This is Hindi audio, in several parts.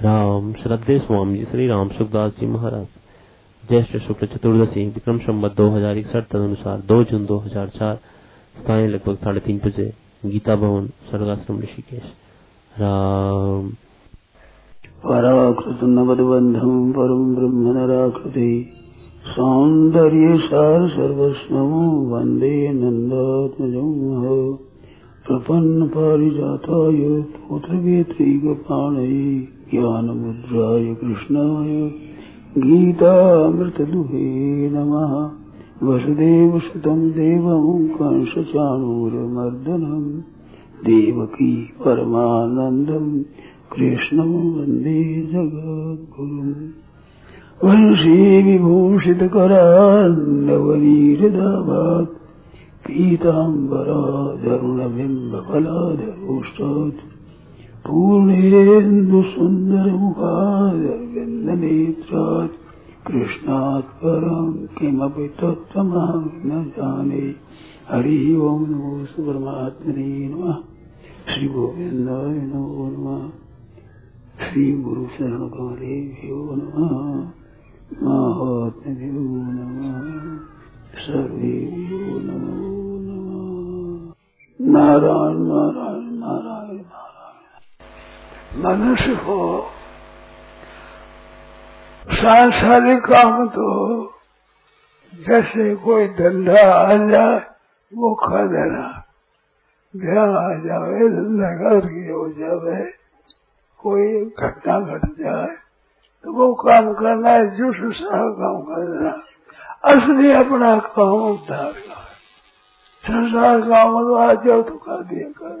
राम श्रद्धेय स्वामी जी श्री राम सुखदास जी महाराज। ज्येष्ठ शुक्ल चतुर्दशी विक्रम संवत 2061 तदनुसार 2 जून 2004 स्थानीय लगभग 3:30 बजे गीता भवन स्वर्गाश्रम ऋषिकेश। राम पराकृत नवद्बंधम परम ब्रह्म नराकृति सौंदर्य सार सर्वस्वम वंदे नंदात्मजं प्रपन्न पारिजाताय पुत्रवेत्रैकपाणये ज्ञानमुद्राय कृष्णाय गीतामृतदुहे नमः। वसुदेवसुतं देवं कंसचाणूरमर्दनं देवकी परमानन्दं कृष्णं वन्दे जगद्गुरुम्। वंशी विभूषितकरान्नवनीरदाभात् पीताम्बराधरुणबिम्बफलाधरोष्टात् पूर्णेन्दुसुन्दरमुखादरविन्दनेत्रात् कृष्णात् परं किमपि तत्त्वमहं न जाने। हरिः ओं नमो परमात्मने नमः। श्री गोविन्दाय नमो नमः। श्री गुरु शरण कमलेभ्यो नमः। महात्म्यो नमः। सर्वेभ्यो नमो नमः। नारायण नारायण नारायण नारायण। मनुष्य को सांसारिक काम तो जैसे कोई धंधा आ जाए वो खा देना, ब्याह आ जाए, धंधा करके हो जाए, कोई घटना घट जाए तो वो काम करना है, जो सारा काम करना। असली अपना काम उद्धार का संसार काम तो आ जाओ तो कर दिया कर।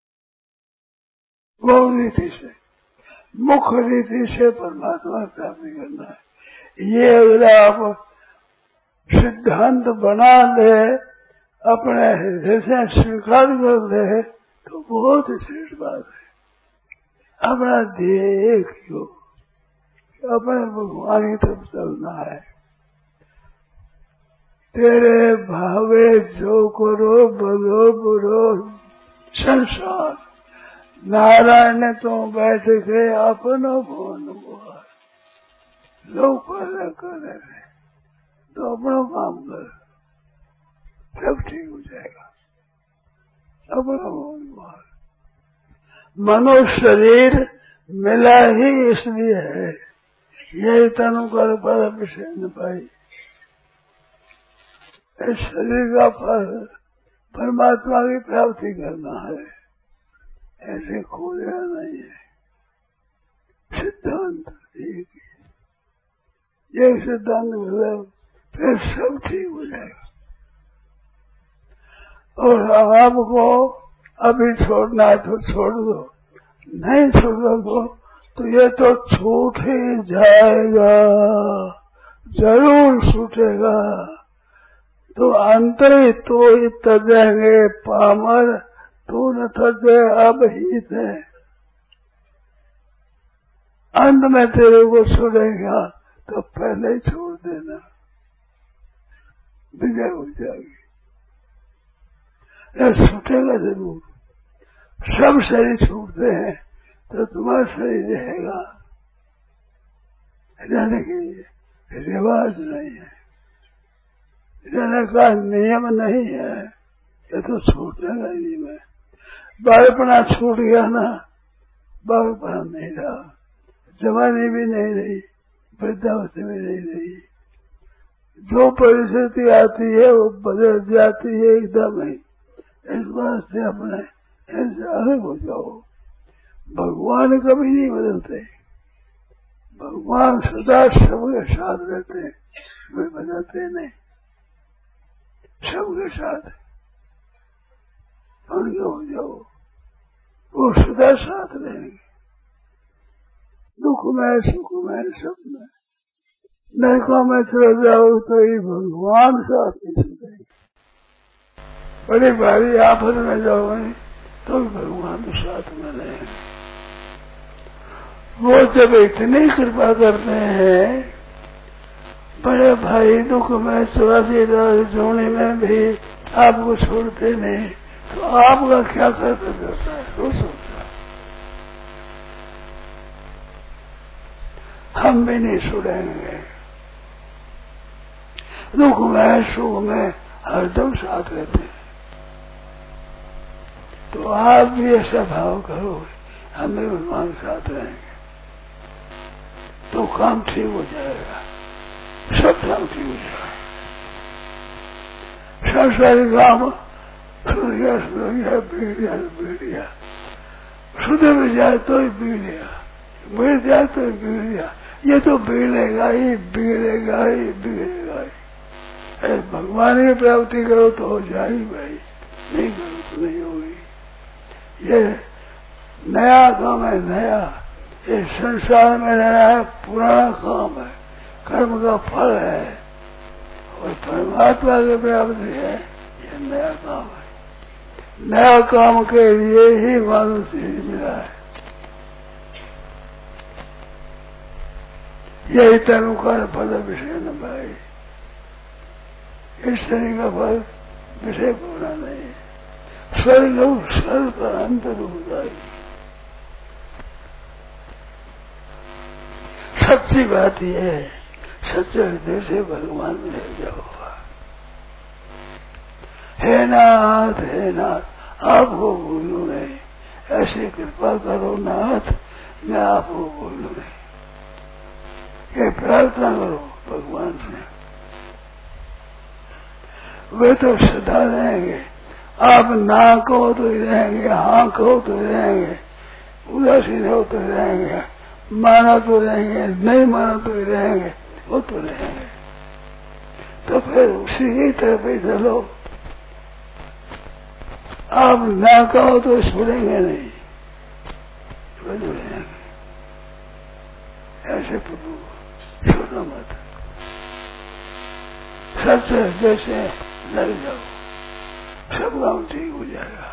वो रीति से मुख्य रीति से परमात्मा प्राप्ति करना है। ये अगर आप सिद्धांत बना ले, अपने हृदय से स्वीकार कर ले तो बहुत श्रेष्ठ बात है। अपना देखो अपने भगवान की तरफ चलना है। तेरे भावे जो करो भलो बुरो संसार, नारायण ने तो बैठ के अपनो भवन हुआ। लोग पहले करे तो अपना काम कर, सब ठीक हो जाएगा। अपना भवन हुआ। मनुष्य शरीर मिला ही इसलिए है, यही तनु कर पर विषय न पाई। इस शरीर का फल परमात्मा की प्राप्ति करना है, ऐसे खोजना नहीं है। सिद्धांत एक ये सिद्धांत मिले फिर सब ठीक हो जाएगा। और आपको अभी छोड़ना है तो छोड़ दो, नहीं छोड़ो तो ये तो छूट ही जाएगा, जरूर छूटेगा। तो अंतरे तो तजेंगे पामर, तू न तजे अब ही थे। अंत में तेरे को छोड़ेगा तो पहले ही छोड़ देना, विजय हो जाएगी। छूटेगा जरूर। सब शरीर छूटते हैं तो तुम्हारा शरीर रहेगा, रहने के लिए रिवाज नहीं है, रहने का नियम नहीं है। ये तो छूटने का नियम है। बालपना छूट गया ना, बालपना नहीं रहा, जवानी भी नहीं रही, वृद्धावस्था भी नहीं रही। जो परिस्थिति आती है वो बदल जाती है एकदम ही। इस बात से अपने ऐसे अलग हो जाओ। भगवान कभी नहीं बदलते, भगवान सदा सबके साथ रहते हैं, वे बदलते नहीं, सबके साथ उनके हो जाओ, वो सदा साथ रहेंगे। दुख में सुख में सब में। नरकों में चले जाओ तो ही भगवान साथ नहीं सुनेंगे। बड़ी भारी आफत में जाओगे तो भगवान साथ में रहेंगे। वो जब इतनी कृपा करते हैं, बड़े भाई दुख में 84 जोड़े में भी आपको छोड़ते नहीं, तो आपका क्या कर्तव्य होता है वो सोचना। हम भी नहीं छुड़ेंगे। दुख में सुख में हरदम साथ रहते हैं। तो आप भी ऐसा भाव करो, हमें भगवान के साथ रहेंगे तो काम ठीक हो जाएगा, सब काम ठीक हो जाएगा। संसारी काम सुध गया बिगड़ गया, सुध में जाए तो ही बिगड़ेगा, बिगड़ जाए तो ही बिगड़ गया। ये तो बिगड़ेगा ही बिगड़ेगा ही बिगड़ेगा ही। भगवान की प्राप्ति करो तो हो जाएगी भाई, नहीं करो तो नहीं होगी। ये नया काम है, नया। ये संसार में रहना है, पुराना काम है, कर्म का फल है। और परमात्मा की प्राप्ति है, ये नया काम है। नया काम के लिए ही मानव शरीर मिला है। यही तनु का फल विषय न भाई, इस शरीर का फल विषय पूरा नहीं है। स्वर्ग स्वर्ग पर अंतर होता है। सच्ची बात यह है, सच्चे हृदय से भगवान में ले जाओ। हे नाथ आपको भूलू नहीं, ऐसी कृपा करो नाथ, मैं आपको भूलू नहीं। ये प्रार्थना करो भगवान से, वे तो सदा रहेंगे। आप ना कहो तो ही रहेंगे, हाँ कहो तो ही रहेंगे, उदासीन हो तो ही रहेंगे, माना तो रहेंगे, नहीं माना तो ही रहेंगे, वो तो रहेंगे। तो फिर उसी की तरफ ही चलो। आप ना कहो तो सुनेंगे नहीं, वो तो रहेंगे। ऐसे प्रभु सुनो मत, सच्चे हृदय से लग जाओ, सब काम ठीक हो जाएगा।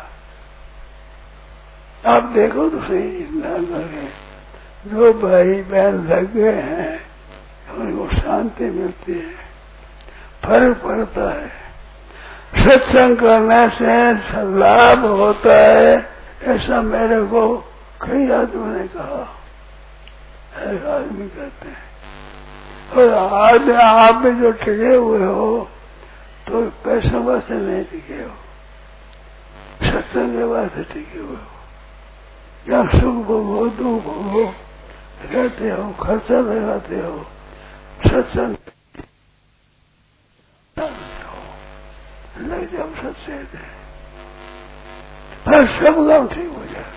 आप देखो तो सही, जो भाई बहन लग गए हैं उनको शांति मिलती है, फर्क पड़ता है। सत्संग करने से लाभ होता है, ऐसा मेरे को कई आदमी ने कहा, एक आदमी कहते हैं। और आज आप भी जो टिके हुए हो तो पैसों वास्ते नहीं टिके हो, सत्संग के वास्ते टिके हुए हो। या सुख भोगो दुख भोगो रहते हो, खर्चा लगाते हो, सत्संग लग जाओ सत्संग, हर सब काम ठीक हो जाए,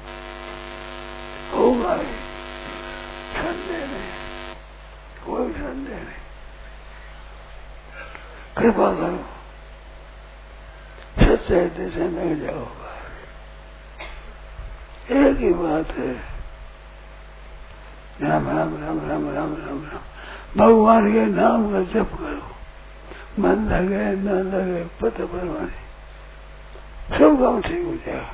होगा ही, संदेह नहीं, कोई संदेह नहीं। कृपा करो, सच्चे हृदय से मिल जाओगा। एक ही बात है, राम राम राम राम राम राम राम भगवान के नाम का जप करो, मन लगे न लगे पता परवानी, सब काम ठीक हो जाएगा।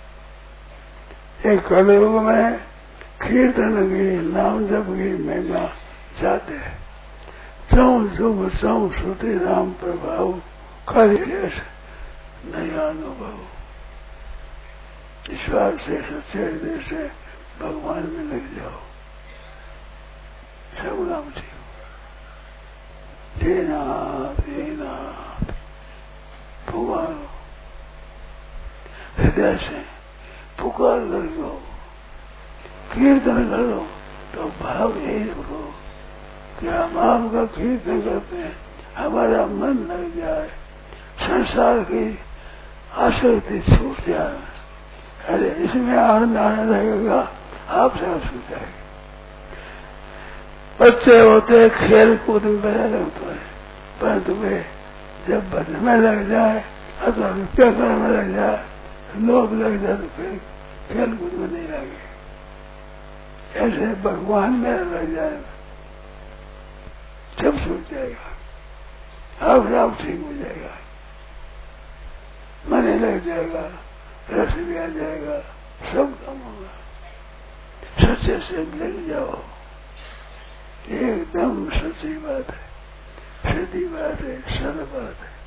एक कलयुग में कीर्तन की नाम जप की महिमा जाते है। चौं शुभ चौं श्रुति राम प्रभाव, कार्य नया अनुभव। विश्वास से सच्चे हृदय से भगवान में लग जाओ, सब काम ठीक हो। देना देना पुकारो, हृदय से पुकार कर दो, कीर्तन करो तो भाव यही रखो कि हम आपका कीर्तन करते हैं, हमारा मन लग जाए, संसार की आसक्ति छूट जाए। अरे इसमें आनंद आने लगेगा, आपसे आप छूट जाएगा। बच्चे होते खेल कूद में बने लगते हैं, परंतु वे जब बनने में लग जाए अथवा रुपया करने में लग जाए, लोभ लग जाए तो फिर खेल कूद में नहीं लगे। ऐसे भगवान में लग जाएगा, सब छूट जाएगा, आप ठीक हो जाएगा, मन लग जाएगा, रस भी आ जाएगा, सब काम होगा। सच्चे से लग जाओ, एकदम सच्ची बात है, सीधी बात है, सरल बात है।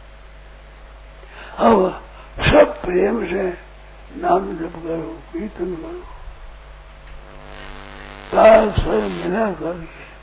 अब सब प्रेम से नाम जप करो, कीर्तन करो, तार स्वयं मिला करके